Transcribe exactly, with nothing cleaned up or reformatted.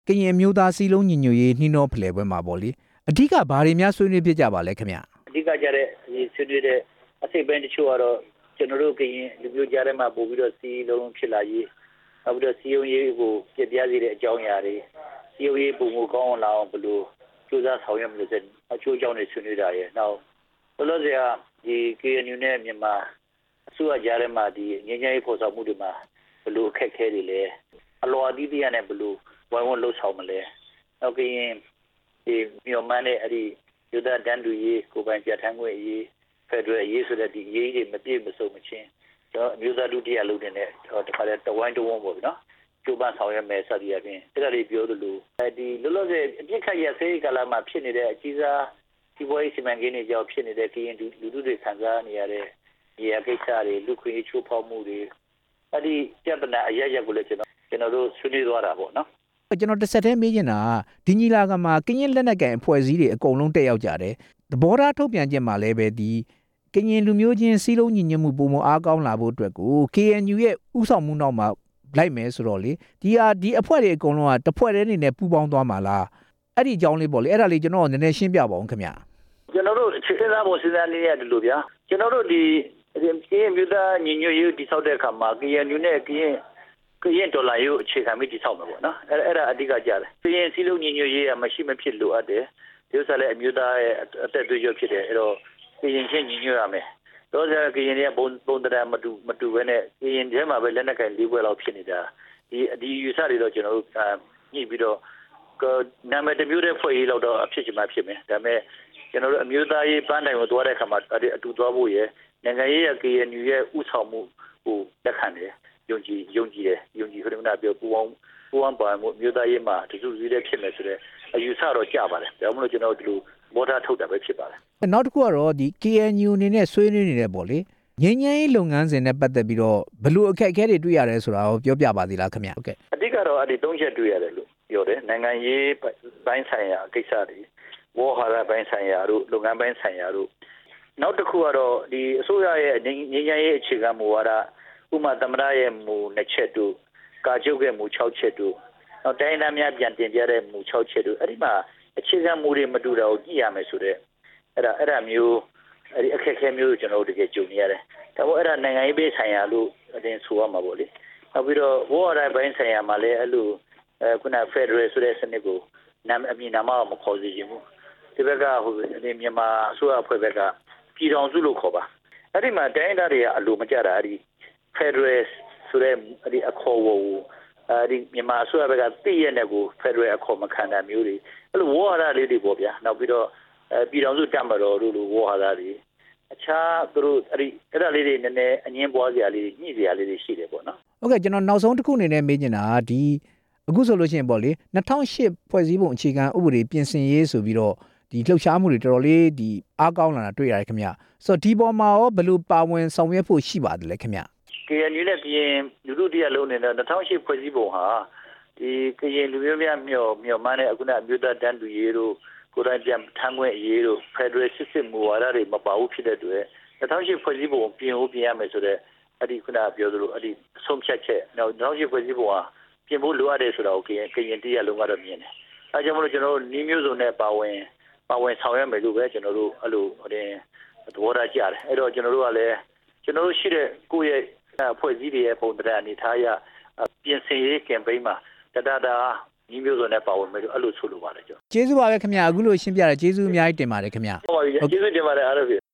ကရင်မျိုးသားစီးလုံးညီညွတ်ရေးနှီးနှောဖလှယ်ပွဲမှာပေါ့လေအဓိကဘာတွေများဆွေးနွေးဖြစ်ကြပါလဲခင်ဗျအဓိကကြတဲ့ဒီဆွေးနွေးတဲ့အစိပ်ပိုင်းတချို့ကတော့ကျွန်တော်တို့ကရင်လူမျိုးကြားထဲမှာပို့ပြီးတော့စီးလုံးဖြစ်လာရေးနောက်ပြီးတော့စီယုံရေးကိုပြပြစေတဲ့အကြောင်းအရာတွေစီယုံရေးပုံမကောင်းအောင်ဘယ်လိုကြိုးစားဆောင်ရွက်မလို့ဆိုအချိုးအကြောင်းတွေဆွေးနွေးတာရဲ့နောက်ဘလို့စရာဒီ K N U နဲ့မြန်မာအစိုးရကြားထဲမှာဒီငင်းငယ်ရေးပေါ်ဆောင်မှုတွေမှာဘယ်လိုအခက်အခဲတွေလဲအလောအသီးသီးရနဲ့ဘယ်လိုဝိုင်းဝန်းလှုပ်ဆောင်မလဲနောက်ကရင်ဒီမြန်မာနဲ့အဲ့ဒီယူဒတန်တူရေးကိုပိုင်ပြဋ္ဌာန်းခွင့်ရေးဖက်ဒရယ်ရေးဆိုတဲ့ဒီရေးတွေမပြည့်မစုံမချင်းတော့မျိုးသားဒုတိယလုံးနေတဲ့တော့တခါတည်းတဝိုင်းတဝန်းပေါ့နော်ကျိုးပန်းဆောင်ရွက်မယ်စသည်အပြင်အဲ့ဒါလေးပြောသလိုအဲဒီလောလောဆယ်အပြစ်ခတ်ရဆေးကာလမှာဖြစ်နေတဲ့အကြီးစားဒီဘဝစီမံကိန်းတွေကြောင့်ဖြစ်နေတဲ့ကရင်လူလူတွေခံစားနေရတဲ့ဒီအကိစ္စတွေလူခွင့်ချိုးဖောက်မှုတွေအဲ့ဒီပြဿနာအရရက်ကိုလည်းကျွန်တော်ကျွန်တော်တို့ဆွေးနွေးသွားတာပေါ့နော်ကျွန်တော်တစ်ဆက်တည်းမေးချင်တာဒီညီလာခံမှာကရင်လက်နက်ကိုင်အဖွဲ့အစည်းတွေအကုန်လုံးတက်ရောက်ကြတယ်သဘောထားထုတ်ပြန်ချက်မှာလည်းပဲဒီကရင်လူမျိုးချင်းစီးလုံးညီညွတ်မှုပုံမအားကောင်းလာဖို့အတွက်ကို K N U ရဲ့ဥဆောင်မှုနောက်မှာလိုက်မယ်ဆိုတော့လေဒီဟာဒီအဖွဲ့တွေအကုန်လုံးကတစ်ဖွဲ့တည်းအနေနဲ့ပူးပေါင်းသွားမှာလားအဲ့ဒီအကြောင်းလေးပေါ့လေအဲ့ဒါလေးကျွန်တော်နည်းနည်းရှင်းပြပါအောင်ခင်ဗျာကျွန်တော်တို့အခြေခံပေါ်စဉ်းစားနေရတယ်လို့ဗျာကျွန်တော်တို့ဒီကရင်မျိုးသားညီညွတ်ရေးတိစောက်တဲ့အခါမှာ K N U နဲ့ကရင်ကရင်ဒေါ်လာရုပ်အခြေခံပြီးတိစောက်မှာပေါ့နော်အဲ့အဲ့ဒါအဓိကကြတယ်ကရင်စီးလုံးညီညွတ်ရေးကမရှိမဖြစ်လိုအပ်တယ်ဒီဥစ္စာလည်းအမျိုးသားရဲ့အသက်သွေးကြောဖြစ်တယ်အဲ့တော့ကရင်ချင်းညီညွတ်ရမယ်တော့ဆရာကရင်ရဲ့ဘုံဘုံတရားမတူမတူပဲနဲ့ကရင်ထဲမှာပဲလက်နက်ကင်၄ဘွဲလောက်ဖြစ်နေတာဒီဒီယူဆတွေတော့ကျွန်တော်တို့ညှိပြီးတော့နာမည်တစ်မျိုးတည်းဖွဲ့ရေးလောက်တော့အဖြစ်ချင်မှဖြစ်မယ်ဒါပေမဲ့ကျွန်တော်တို့အမျိုးသားရေးပန်းတိုင်ကိုသွားတဲ့အခါမှာအတူသွားဖို့ရယ်နိုင်ငံရေးရဲ့ K N U ရဲ့ဥဆောင်မှုဟိုလက်ခံတယ်ယုံကြည်ယုံကြည်တယ်ယုံကြည်ခရမနာပြောပူအောင်ပူအောင်ပါမှုအမျိုးသားရေးမှာတစုစည်းတဲ့ဖြစ်မယ်ဆိုတဲ့အယူဆတော့ကြပါတယ်ဒါမှမဟုတ်ကျွန်တော်တို့ဒီလိုဘောဓာထုတ်တာပဲဖြစ်ပါတယ်နောက်တစ်ခုကတော့ဒီ K N U အနေနဲ့ဆွေးနွေးနေတယ်ပေါ့လေငင်းငင်းရေးလုပ်ငန်းစဉ်နဲ့ပတ်သက်ပြီးတော့ဘယ်လိုအခက်အခဲတွေတွေ့ရတယ်ဆိုတာကိုပြောပြပါသေးလားခင်ဗျဟုတ်ကဲ့အဓိကတော့အဲ့ဒီသုံးချက်တွေ့ရတယ်လို့ပြောတယ်နိုင်ငံရေးပိုင်းဆိုင်ရာကိစ္စတွေဝေါ်ဟာရပိုင်းဆိုင်ရာတို့လုပ်ငန်းပိုင်းဆိုင်ရာတို့နောက်တစ်ခုကတော့ဒီအစိုးရရဲ့ငင်းငင်းရေးအခြေခံမူဝါဒဥပမာသမ္မတရဲ့မူနှစ်ချက်တို့ကာချုပ်ရဲ့မူ၆ချက်တို့နောက်တိုင်းသားများပြန်တင်ပြတဲ့မူ၆ချက်တို့အဲ့ဒီမှာအခြေခံမူတွေမတူတာကိုကြည့်ရမယ်ဆိုတော့အဲ့ဒါအဲ့ဒါမျိုးအဲ့ဒီအခက်အခဲမျိုးကျွန်တော်တို့တကယ်ကြုံနေရတယ်ဒါပေမဲ့အဲ့ဒါနိုင်ငံရေးပေးဆိုင်ရာလို့အရင်ဆိုရမှာပေါ့လေနောက်ပြီးတော့ဝေါ်ရပိုင်းဆိုင်ရာမှာလည်းအဲ့လိုအဲခုန Federal ဆိုတဲ့စနစ်ကိုနာမအမည်နာမမခေါ်စီခြင်းဘူးဒီဘက်ကဟိုဒီမြန်မာအစိုးရအဖွဲ့ဘက်ကပြည်တော်စုလို့ခေါ်ပါအဲ့ဒီမှာတိုင်းသားတွေကအလိုမကျတာအဲ့ဒီ Federal ဆိုတဲ့အဲ့ဒီအခေါ်အဝေါ်အဲ့ဒီမြန်မာအစိုးရဘက်ကသိရတဲ့ကို Federal အခေါ်မခံတာမျိုးတွေအဲ့လိုဝေါ်ရလေးတွေပေါ့ဗျာနောက်ပြီးတော့အဲပြည်တော်စုတမတော်တို့လိုဝေါ်ဟာသားတွေအခြားသူတို့အဲ့ဒီအဲ့ဒါလေးတွေနည်းနည်းအငင်းပွားစရာလေးညှိစရာလေးတွေရှိတယ်ပေါ့နော်ဟုတ်ကဲ့ကျွန်တော်နောက်ဆုံးတစ်ခုအနေနဲ့မေးချင်တာဒီအခုဆိုလို့ရှိရင်ပေါ့လေ၂၀၀၈ဖွဲ့စည်းပုံအခြေခံဥပဒေပြင်ဆင်ရေးဆိုပြီးတော့ဒီလှုပ်ရှားမှုတွေတော်တော်လေးဒီအားကောင်းလာတာတွေ့ရတယ်ခင်ဗျဆိုတော့ဒီပေါ်မှာရောဘယ်လိုပါဝင်ဆောင်ရွက်ဖို့ရှိပါတယ်လဲခင်ဗျ K N U နဲ့ပြင်လူလူတရားလုံးနေတဲ့၂၀၀၈ဖွဲ့စည်းပုံဟာဒီကရင်လူမျိုးများမျှော်မျှော်မှန်းတဲ့အခုနအမျိုးသားတန်းတူရေးတို့ကိုယ်တိုင်ပြန်ထမ်းခွင့်အရေးတို့ Federal စစ်စစ်မူဝါဒတွေမပါဘူးဖြစ်တဲ့အတွက်၂၀၀၈ဖွဲ့စည်းပုံပြင်ဖို့ပြင်ရမယ်ဆိုတော့အဲ့ဒီခုနပြောသလိုအဲ့ဒီအဆုံးဖြတ်ချက်နောက်၂၀၀၈ဖွဲ့စည်းပုံဟာပြင်ဖို့လိုအပ်တယ်ဆိုတာကိုကရင်ကရင်တရားလုံးကတော့မြင်တယ်အဲကြောင့်မလို့ကျွန်တော်တို့နီးမျိုးစုံနဲ့ပါဝင်ပါဝင်ဆောင်ရွက်မယ်လို့ပဲကျွန်တော်တို့အဲ့လိုဟိုတင်သဘောထားကြတယ်အဲ့တော့ကျွန်တော်တို့ကလည်းကျွန်တော်တို့ရှိတဲ့ကိုယ့်ရဲ့အဖွဲ့အစည်းတွေရဲ့ပုံတရားအနေထားအရပြင်ဆင်ရေး campaign မှာတတတာညီမျိုးစုံနဲ့ပါဝင်မယ်လို့အဲ့လိုဆိုလိုပါတယ်ကျော်ကျေးဇူးပါပဲခင်ဗျာအခုလိုရှင်းပြတယ်ကျေးဇူးအများကြီးတင်ပါတယ်ခင်ဗျာဟုတ်ပါပြီကျေးဇူးတင်ပါတယ်အားလုံး